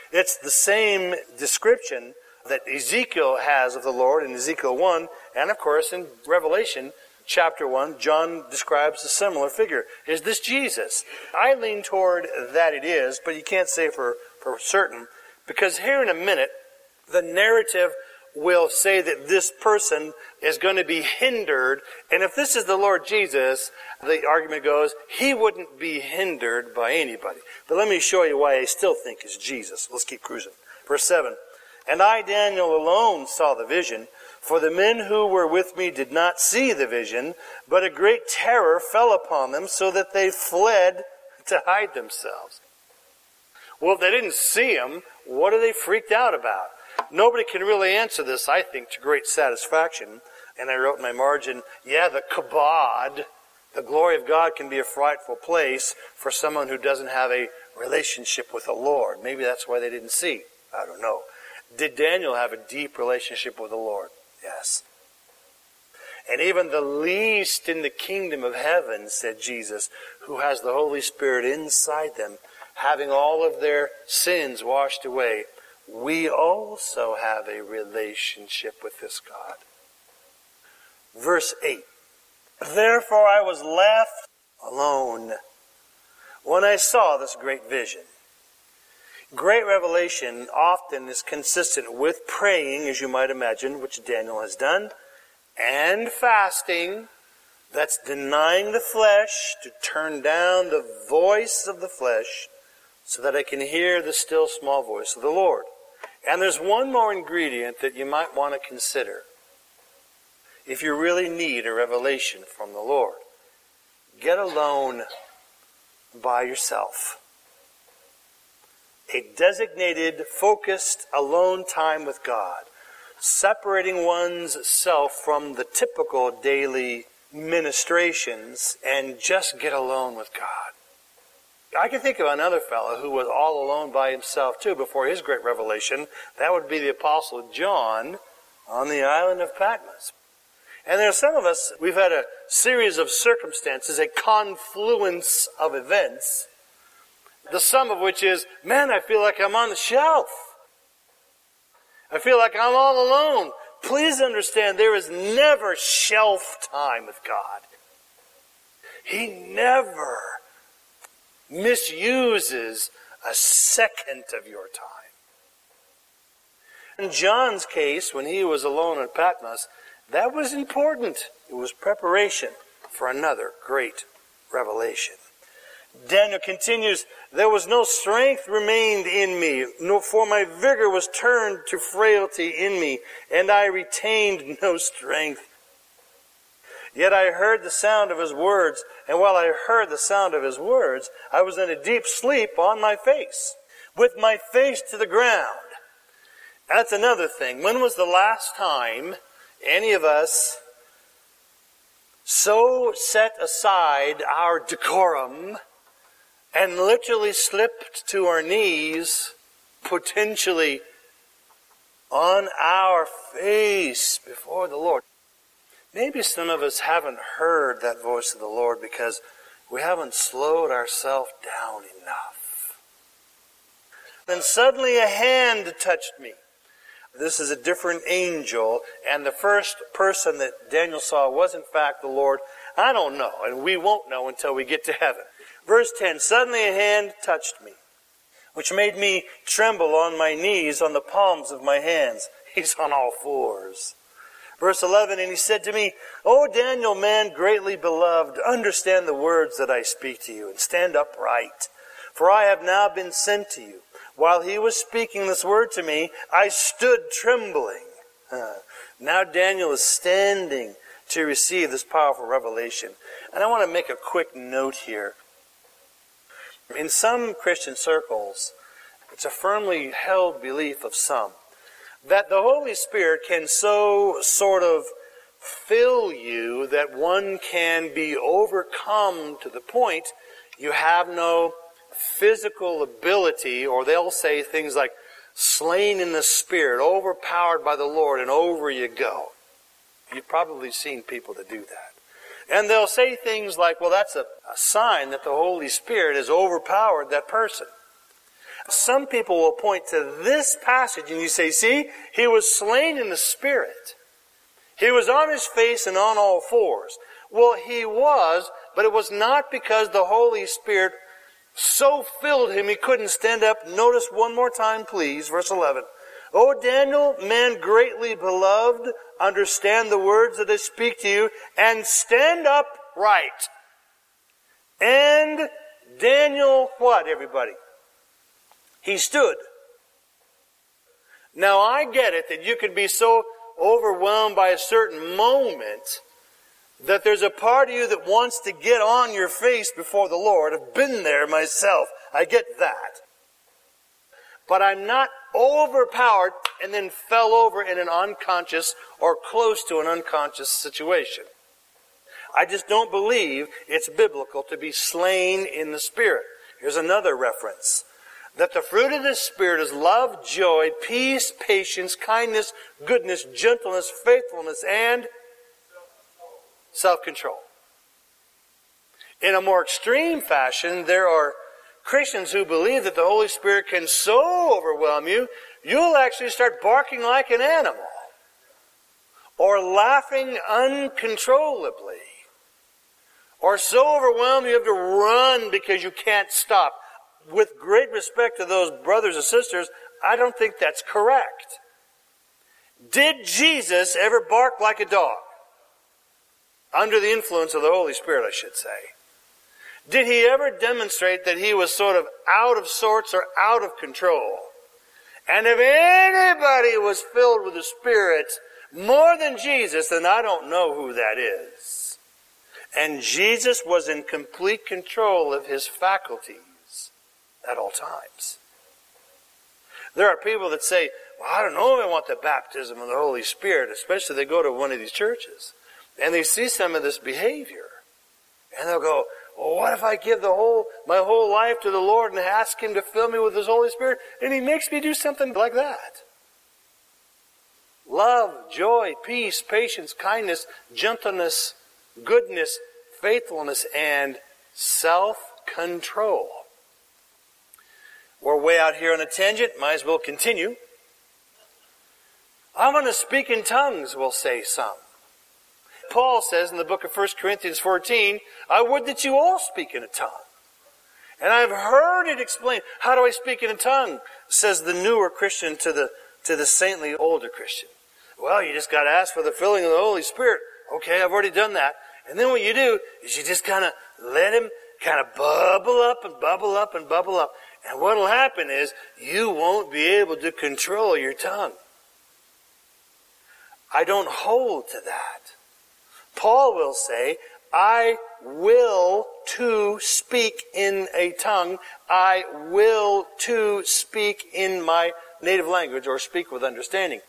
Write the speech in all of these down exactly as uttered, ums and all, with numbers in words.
It's the same description that Ezekiel has of the Lord in Ezekiel one, and of course in Revelation chapter one, John describes a similar figure. Is this Jesus? I lean toward that it is, but you can't say for, for certain, because here in a minute, the narrative will say that this person is going to be hindered, and if this is the Lord Jesus, the argument goes, he wouldn't be hindered by anybody. But let me show you why I still think it's Jesus. Let's keep cruising. Verse seven, and I, Daniel, alone saw the vision, for the men who were with me did not see the vision, but a great terror fell upon them, so that they fled to hide themselves. Well, if they didn't see him, what are they freaked out about? Nobody can really answer this, I think, to great satisfaction. And I wrote in my margin, yeah, the kabod, the glory of God, can be a frightful place for someone who doesn't have a relationship with the Lord. Maybe that's why they didn't see. I don't know. Did Daniel have a deep relationship with the Lord? Yes. And even the least in the kingdom of heaven, said Jesus, who has the Holy Spirit inside them, having all of their sins washed away, we also have a relationship with this God. Verse eight. Therefore I was left alone when I saw this great vision. Great revelation often is consistent with praying, as you might imagine, which Daniel has done, and fasting. That's denying the flesh, to turn down the voice of the flesh, so that I can hear the still small voice of the Lord. And there's one more ingredient that you might want to consider if you really need a revelation from the Lord. Get alone by yourself. A designated, focused, alone time with God, separating one's self from the typical daily ministrations, and just get alone with God. I can think of another fellow who was all alone by himself too before his great revelation. That would be the Apostle John on the island of Patmos. And there are some of us, we've had a series of circumstances, a confluence of events, the sum of which is, man, I feel like I'm on the shelf. I feel like I'm all alone. Please understand, there is never shelf time with God. He never misuses a second of your time. In John's case, when he was alone at Patmos, that was important. It was preparation for another great revelation. Daniel continues, there was no strength remained in me, no, for my vigor was turned to frailty in me, and I retained no strength. Yet I heard the sound of his words, and while I heard the sound of his words, I was in a deep sleep on my face, with my face to the ground. That's another thing. When was the last time any of us so set aside our decorum and literally slipped to our knees, potentially on our face before the Lord? Maybe some of us haven't heard that voice of the Lord because we haven't slowed ourselves down enough. Then suddenly a hand touched me. This is a different angel, and the first person that Daniel saw was in fact the Lord. I don't know, and we won't know until we get to heaven. Verse ten, suddenly a hand touched me, which made me tremble on my knees, on the palms of my hands. He's on all fours. Verse eleven, and he said to me, O Daniel, man greatly beloved, understand the words that I speak to you, and stand upright. For I have now been sent to you. While he was speaking this word to me, I stood trembling. Uh, now Daniel is standing to receive this powerful revelation. And I want to make a quick note here. In some Christian circles, it's a firmly held belief of some that the Holy Spirit can so sort of fill you that one can be overcome to the point you have no physical ability, or they'll say things like slain in the Spirit, overpowered by the Lord, and over you go. You've probably seen people that do that. And they'll say things like, well, that's a, a sign that the Holy Spirit has overpowered that person. some people will point to this passage and you say, see, he was slain in the Spirit. He was on his face and on all fours. Well, he was, but it was not because the Holy Spirit so filled him he couldn't stand up. Notice one more time, please, verse eleven. O Daniel, man greatly beloved, understand the words that I speak to you, and stand upright. And Daniel, what, everybody? He stood. Now, I get it that you could be so overwhelmed by a certain moment that there's a part of you that wants to get on your face before the Lord. I've been there myself. I get that. But I'm not overpowered and then fell over in an unconscious or close to an unconscious situation. I just don't believe it's biblical to be slain in the Spirit. Here's another reference. That the fruit of the Spirit is love, joy, peace, patience, kindness, goodness, gentleness, faithfulness, and self-control. In a more extreme fashion, there are Christians who believe that the Holy Spirit can so overwhelm you, you'll actually start barking like an animal. Or laughing uncontrollably. Or so overwhelmed you have to run because you can't stop. With great respect to those brothers and sisters, I don't think that's correct. Did Jesus ever bark like a dog? Under the influence of the Holy Spirit, I should say. Did he ever demonstrate that he was sort of out of sorts or out of control? And if anybody was filled with the Spirit more than Jesus, then I don't know who that is. And Jesus was in complete control of his faculties at all times. There are people that say, well, I don't know if I want the baptism of the Holy Spirit, especially they go to one of these churches. And they see some of this behavior. And they'll go, well, what if I give the whole my whole life to the Lord and ask him to fill me with his Holy Spirit? And he makes me do something like that. Love, joy, peace, patience, kindness, gentleness, goodness, faithfulness, and self-control. We're way out here on a tangent. Might as well continue. I'm going to speak in tongues, will say some. Paul says in the book of First Corinthians fourteen, I would that you all speak in a tongue. And I've heard it explained. How do I speak in a tongue? Says the newer Christian to the to the saintly older Christian. Well, you just got to ask for the filling of the Holy Spirit. Okay, I've already done that. And then what you do is you just kind of let him kind of bubble up and bubble up and bubble up. And what will happen is you won't be able to control your tongue. I don't hold to that. Paul will say, I will to speak in a tongue. I will to speak in my native language or speak with understanding.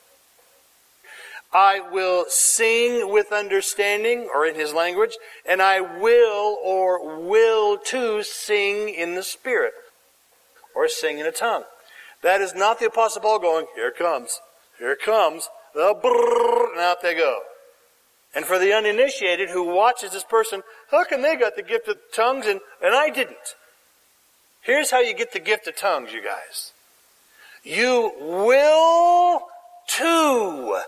I will sing with understanding or in his language. And I will or will to sing in the Spirit or sing in a tongue. That is not the Apostle Paul going, here it comes, here it comes, the brrrr, and out they go. And for the uninitiated who watches this person, how come they got the gift of tongues and, and I didn't? Here's how you get the gift of tongues, you guys. You will to.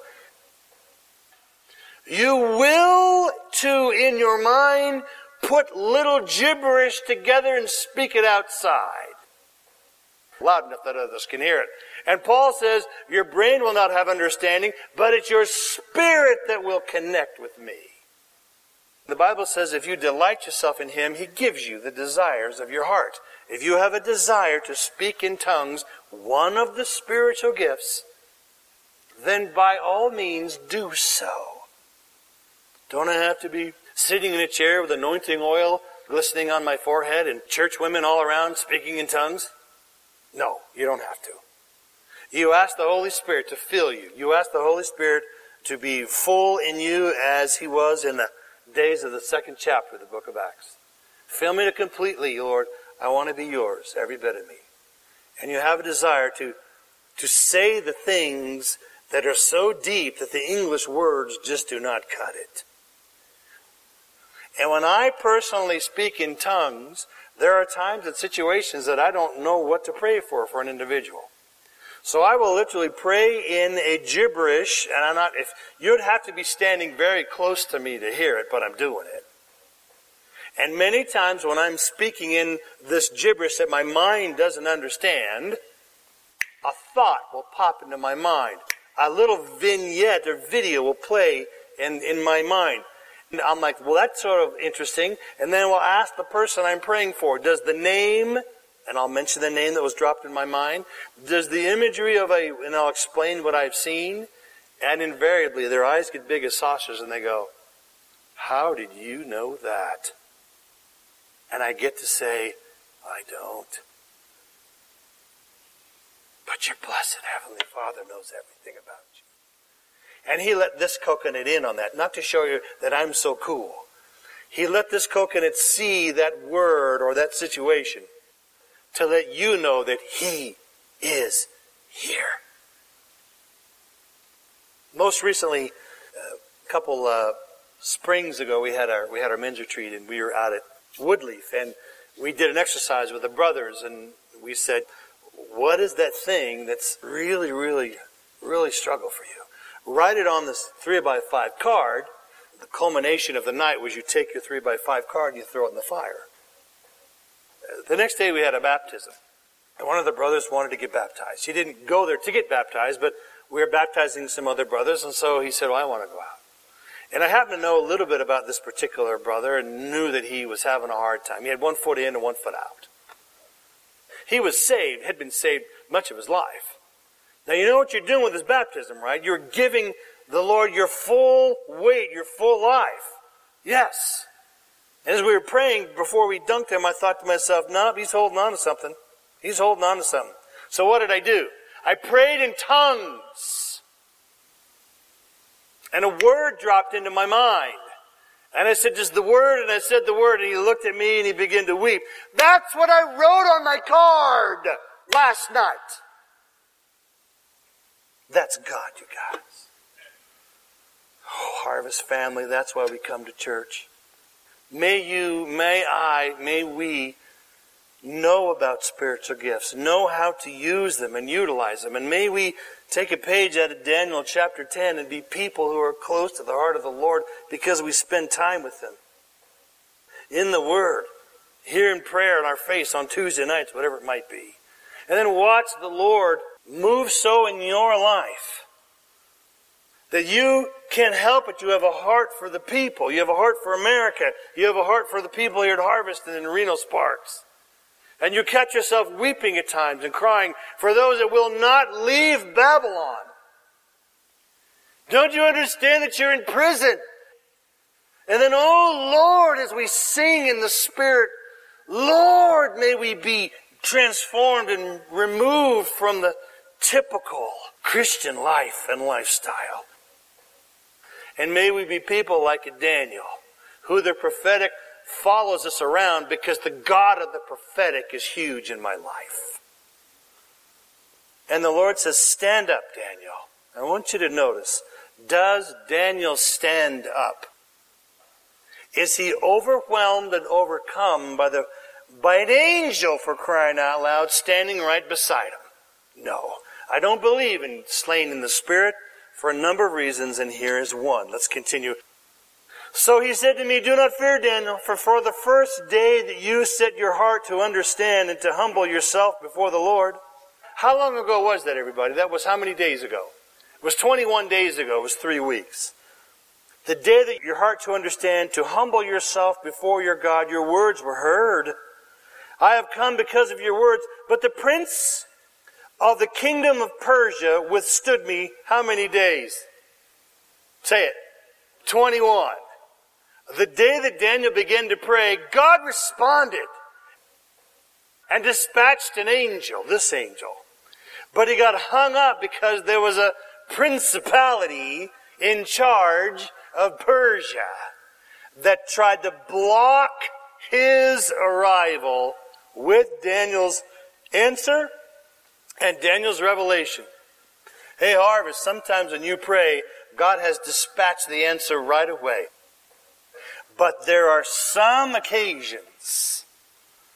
You will to, in your mind, put little gibberish together and speak it outside. Loud enough that others can hear it. And Paul says, your brain will not have understanding, but it's your spirit that will connect with me. The Bible says if you delight yourself in him, he gives you the desires of your heart. If you have a desire to speak in tongues, one of the spiritual gifts, then by all means do so. Don't I have to be sitting in a chair with anointing oil glistening on my forehead and church women all around speaking in tongues? No, you don't have to. You ask the Holy Spirit to fill you. You ask the Holy Spirit to be full in you as he was in the days of the second chapter of the book of Acts. Fill me to completely, Lord. I want to be yours, every bit of me. And you have a desire to, to say the things that are so deep that the English words just do not cut it. And when I personally speak in tongues, There are times and situations that I don't know what to pray for for an individual. So I will literally pray in a gibberish, and I'm not, if you'd have to be standing very close to me to hear it, but I'm doing it. And many times when I'm speaking in this gibberish that my mind doesn't understand, a thought will pop into my mind. A little vignette or video will play in, in my mind. And I'm like, well, that's sort of interesting. And then we'll ask the person I'm praying for, does the name, and I'll mention the name that was dropped in my mind, does the imagery of a, and I'll explain what I've seen, and invariably their eyes get big as saucers and they go, how did you know that? And I get to say, I don't. But your blessed Heavenly Father knows everything about you. And He let this coconut in on that, not to show you that I'm so cool. He let this coconut see that word or that situation to let you know that He is here. Most recently, a couple uh, springs ago, we had our we had our men's retreat, and we were out at Woodleaf, and we did an exercise with the brothers, and we said, what is that thing that's really, really, really struggle for you? Write it on this three by five card. The culmination of the night was you take your three by five card and you throw it in the fire. The next day we had a baptism. And one of the brothers wanted to get baptized. He didn't go there to get baptized, but we were baptizing some other brothers, and so he said, well, I want to go out. And I happened to know a little bit about this particular brother and knew that he was having a hard time. He had one foot in and one foot out. He was saved, had been saved much of his life. Now, you know what you're doing with this baptism, right? You're giving the Lord your full weight, your full life. Yes. And as we were praying before we dunked him, I thought to myself, no, he's holding on to something. He's holding on to something. So what did I do? I prayed in tongues. And a word dropped into my mind. And I said, just the word, and I said the word, and he looked at me and he began to weep. That's what I wrote on my card last night. That's God, you guys. Oh, Harvest family, that's why we come to church. May you, may I, may we know about spiritual gifts, know how to use them and utilize them. And may we take a page out of Daniel chapter ten and be people who are close to the heart of the Lord because we spend time with Him. In the Word, here in prayer in our face on Tuesday nights, whatever it might be. And then watch the Lord move so in your life that you can't help it. You have a heart for the people. You have a heart for America. You have a heart for the people here at Harvest and in Reno Sparks. And you catch yourself weeping at times and crying for those that will not leave Babylon. Don't you understand that you're in prison? And then, oh Lord, as we sing in the Spirit, Lord, may we be transformed and removed from the typical Christian life and lifestyle. And may we be people like Daniel, who the prophetic follows us around because the God of the prophetic is huge in my life. And the Lord says, stand up, Daniel. I want you to notice, does Daniel stand up? Is he overwhelmed and overcome by the by an angel, for crying out loud, standing right beside him? No. I don't believe in slain in the Spirit for a number of reasons, and here is one. Let's continue. So he said to me, do not fear, Daniel, for for the first day that you set your heart to understand and to humble yourself before the Lord. How long ago was that, everybody? That was how many days ago? It was twenty-one days ago. It was three weeks. The day that your heart to understand, to humble yourself before your God, your words were heard. I have come because of your words. But the prince of the kingdom of Persia withstood me how many days? Say it. twenty-one. The day that Daniel began to pray, God responded and dispatched an angel, this angel. But he got hung up because there was a principality in charge of Persia that tried to block his arrival with Daniel's answer and Daniel's revelation. Hey, Harvest, sometimes when you pray, God has dispatched the answer right away. But there are some occasions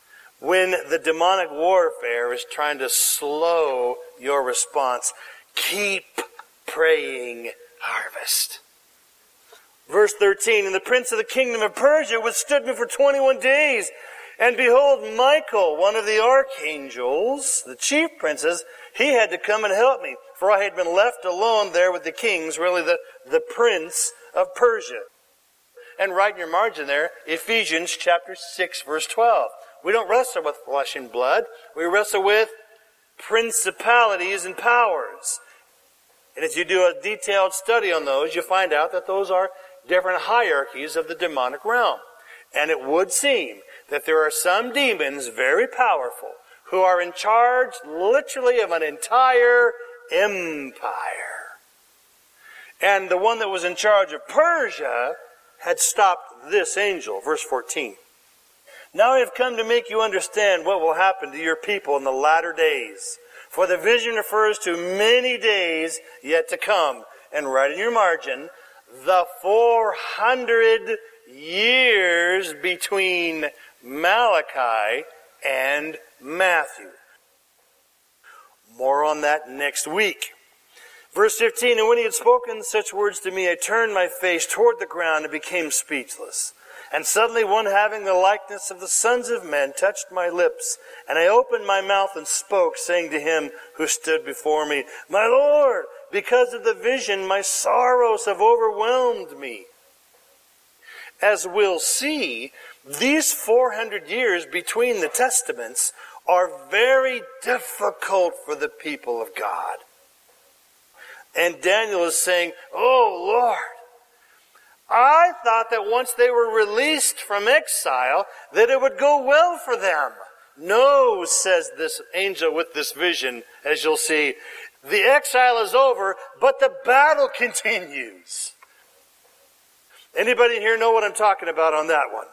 when the demonic warfare is trying to slow your response. Keep praying, harvest. Verse thirteen, and the prince of the kingdom of Persia withstood me for twenty-one days. And behold, Michael, one of the archangels, the chief princes, he had to come and help me. For I had been left alone there with the kings, really the, the prince of Persia. And write in your margin there, Ephesians chapter six, verse twelve. We don't wrestle with flesh and blood. We wrestle with principalities and powers. And as you do a detailed study on those, you find out that those are different hierarchies of the demonic realm. And it would seem that there are some demons, very powerful, who are in charge literally of an entire empire. And the one that was in charge of Persia had stopped this angel. Verse fourteen. Now I have come to make you understand what will happen to your people in the latter days. For the vision refers to many days yet to come. And write in your margin, the four hundred years between Malachi and Matthew. More on that next week. Verse fifteen, and when he had spoken such words to me, I turned my face toward the ground and became speechless. And suddenly one having the likeness of the sons of men touched my lips. And I opened my mouth and spoke, saying to him who stood before me, My Lord, because of the vision, my sorrows have overwhelmed me. As we'll see, these four hundred years between the testaments are very difficult for the people of God. And Daniel is saying, Oh Lord, I thought that once they were released from exile, that it would go well for them. No, says this angel with this vision, as you'll see, the exile is over, but the battle continues. Anybody here know what I'm talking about on that one?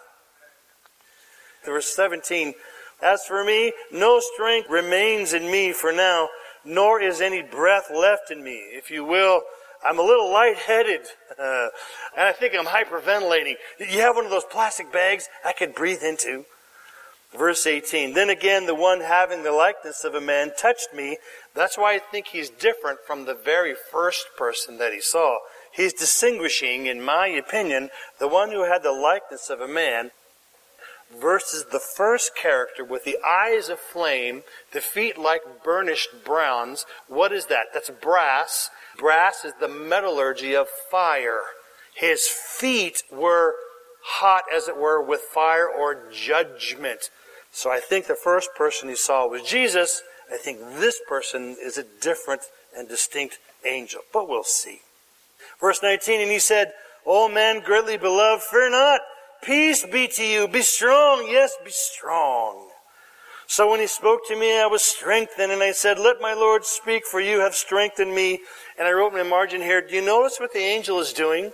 Verse seventeen, as for me, no strength remains in me for now, nor is any breath left in me. If you will, I'm a little lightheaded, uh, and I think I'm hyperventilating. You have one of those plastic bags I could breathe into? Verse eighteen, then again the one having the likeness of a man touched me. That's why I think he's different from the very first person that he saw. He's distinguishing, in my opinion, the one who had the likeness of a man versus the first character with the eyes of flame, the feet like burnished bronze. What is that? That's brass. Brass is the metallurgy of fire. His feet were hot, as it were, with fire or judgment. So I think the first person he saw was Jesus. I think this person is a different and distinct angel. But we'll see. Verse nineteen, and he said, O man greatly beloved, fear not. Peace be to you. Be strong. Yes, be strong. So when he spoke to me, I was strengthened, and I said, let my Lord speak, for you have strengthened me. And I wrote in the margin here, do you notice what the angel is doing?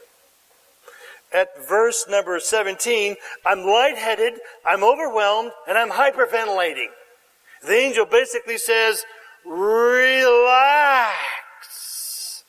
At verse number seventeen, I'm lightheaded, I'm overwhelmed, and I'm hyperventilating. The angel basically says, relax.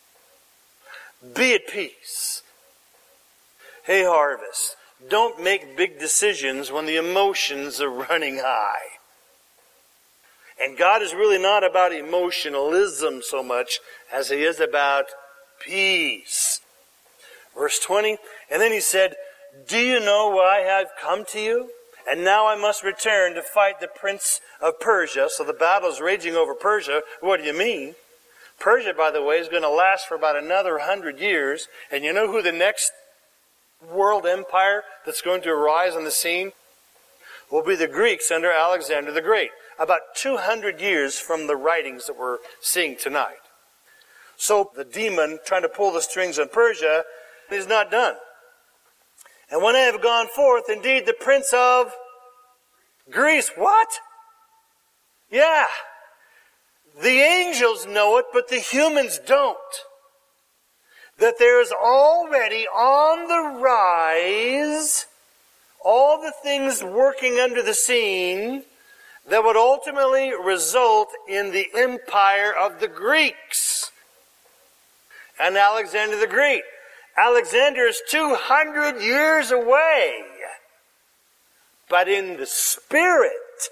Be at peace. Hey, Harvest, don't make big decisions when the emotions are running high. And God is really not about emotionalism so much as he is about peace. Verse twenty, and then he said, do you know why I have come to you? And now I must return to fight the prince of Persia. So the battle is raging over Persia. What do you mean? Persia, by the way, is going to last for about another hundred years. And you know who the next world empire that's going to arise on the scene will be? The Greeks under Alexander the Great. About two hundred years from the writings that we're seeing tonight. So the demon trying to pull the strings on Persia is not done. And when I have gone forth, indeed the prince of Greece. What? Yeah. The angels know it, but the humans don't. That there is already on the rise all the things working under the scene that would ultimately result in the empire of the Greeks and Alexander the Great. Alexander is two hundred years away. But in the spirit,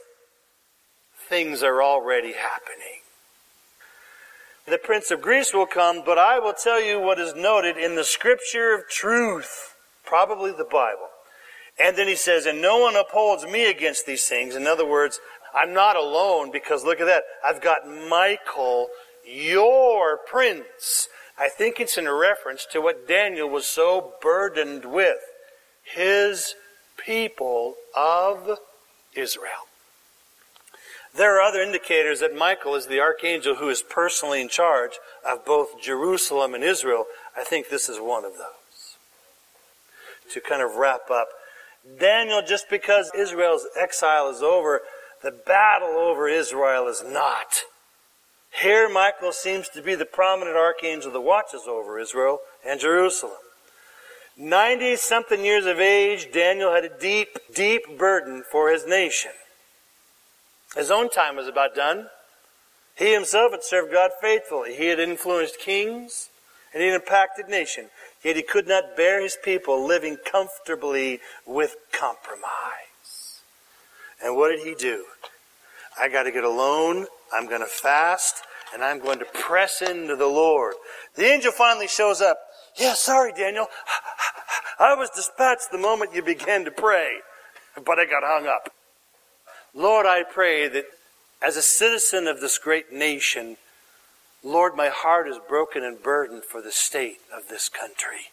things are already happening. The Prince of Greece will come, but I will tell you what is noted in the Scripture of truth, probably the Bible. And then he says, and no one upholds me against these things. In other words, I'm not alone, because look at that. I've got Michael, your prince. I think it's in reference to what Daniel was so burdened with. His people of Israel. There are other indicators that Michael is the archangel who is personally in charge of both Jerusalem and Israel. I think this is one of those. To kind of wrap up, Daniel, just because Israel's exile is over, the battle over Israel is not. Here Michael seems to be the prominent archangel that watches over Israel and Jerusalem. Ninety-something years of age, Daniel had a deep, deep burden for his nation. His own time was about done. He himself had served God faithfully. He had influenced kings and he had impacted nations. Yet he could not bear his people living comfortably with compromise. And what did he do? I got to get alone. I'm going to fast. And I'm going to press into the Lord. The angel finally shows up. Yeah, sorry, Daniel. I was dispatched the moment you began to pray. But I got hung up. Lord, I pray that as a citizen of this great nation, Lord, my heart is broken and burdened for the state of this country.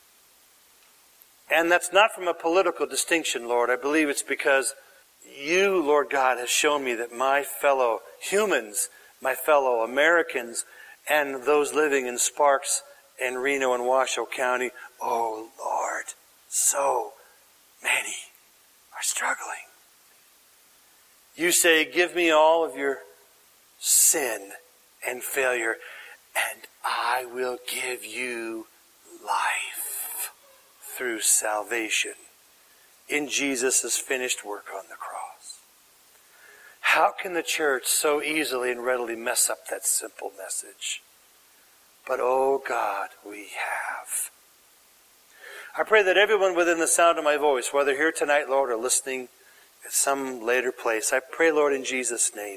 And that's not from a political distinction, Lord. I believe it's because you, Lord God, has shown me that my fellow humans, my fellow Americans, and those living in Sparks and Reno and Washoe County, oh Lord, so many are struggling. You say, give me all of your sin and failure, and I will give you life through salvation in Jesus' finished work on the cross. How can the church so easily and readily mess up that simple message? But oh God, we have. I pray that everyone within the sound of my voice, whether here tonight, Lord, or listening at some later place, I pray, Lord, in Jesus' name.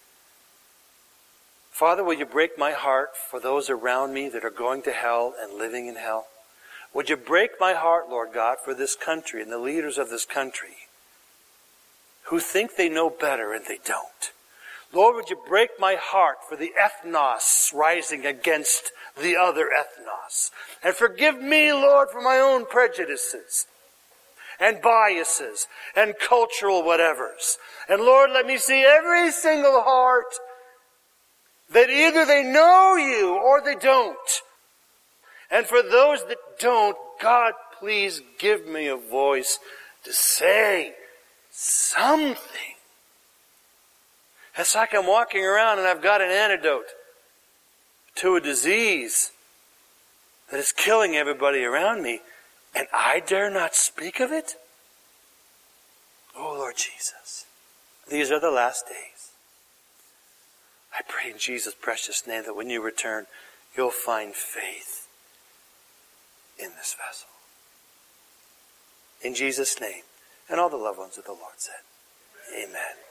Father, will you break my heart for those around me that are going to hell and living in hell? Would you break my heart, Lord God, for this country and the leaders of this country who think they know better and they don't? Lord, would you break my heart for the ethnos rising against the other ethnos? And forgive me, Lord, for my own prejudices and biases and cultural whatevers. And Lord, let me see every single heart that either they know you or they don't. And for those that don't, God, please give me a voice to say something. It's like I'm walking around and I've got an antidote to a disease that is killing everybody around me, and I dare not speak of it? Oh, Lord Jesus, these are the last days. I pray in Jesus' precious name that when you return, you'll find faith in this vessel. In Jesus' name, and all the loved ones of the Lord said, amen.